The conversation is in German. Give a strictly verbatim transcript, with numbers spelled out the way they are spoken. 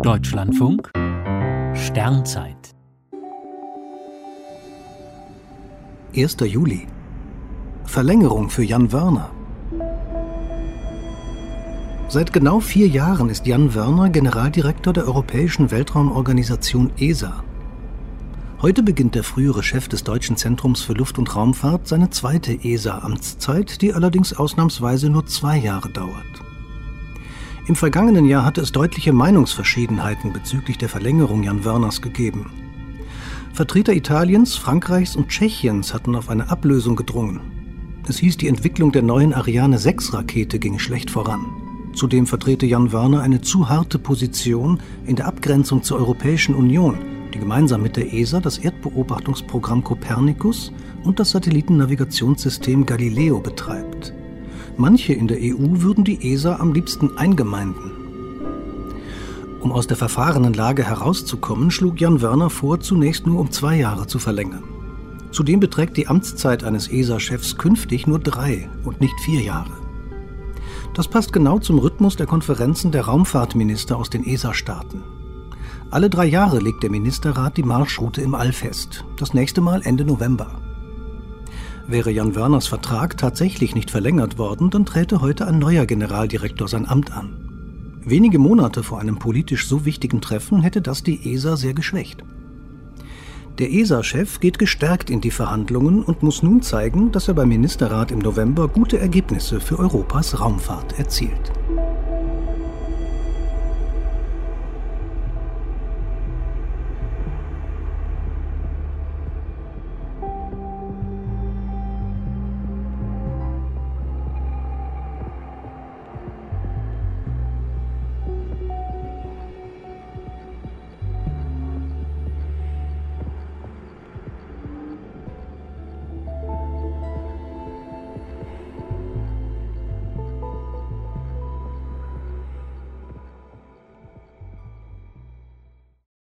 Deutschlandfunk Sternzeit erster Juli. Verlängerung für Jan Wörner. Seit genau vier Jahren ist Jan Wörner Generaldirektor der Europäischen Weltraumorganisation E S A. Heute beginnt der frühere Chef des Deutschen Zentrums für Luft- und Raumfahrt seine zweite E S A-Amtszeit, die allerdings ausnahmsweise nur zwei Jahre dauert. Im vergangenen Jahr hatte es deutliche Meinungsverschiedenheiten bezüglich der Verlängerung Jan Wörners gegeben. Vertreter Italiens, Frankreichs und Tschechiens hatten auf eine Ablösung gedrungen. Es hieß, die Entwicklung der neuen Ariane sechs Rakete ginge schlecht voran. Zudem vertrete Jan Wörner eine zu harte Position in der Abgrenzung zur Europäischen Union, die gemeinsam mit der E S A das Erdbeobachtungsprogramm Copernicus und das Satellitennavigationssystem Galileo betreibt. Manche in der E U würden die E S A am liebsten eingemeinden. Um aus der verfahrenen Lage herauszukommen, schlug Jan Wörner vor, zunächst nur um zwei Jahre zu verlängern. Zudem beträgt die Amtszeit eines E S A-Chefs künftig nur drei und nicht vier Jahre. Das passt genau zum Rhythmus der Konferenzen der Raumfahrtminister aus den E S A-Staaten. Alle drei Jahre legt der Ministerrat die Marschroute im All fest, das nächste Mal Ende November. Wäre Jan Wörners Vertrag tatsächlich nicht verlängert worden, dann träte heute ein neuer Generaldirektor sein Amt an. Wenige Monate vor einem politisch so wichtigen Treffen hätte das die E S A sehr geschwächt. Der E S A-Chef geht gestärkt in die Verhandlungen und muss nun zeigen, dass er beim Ministerrat im November gute Ergebnisse für Europas Raumfahrt erzielt.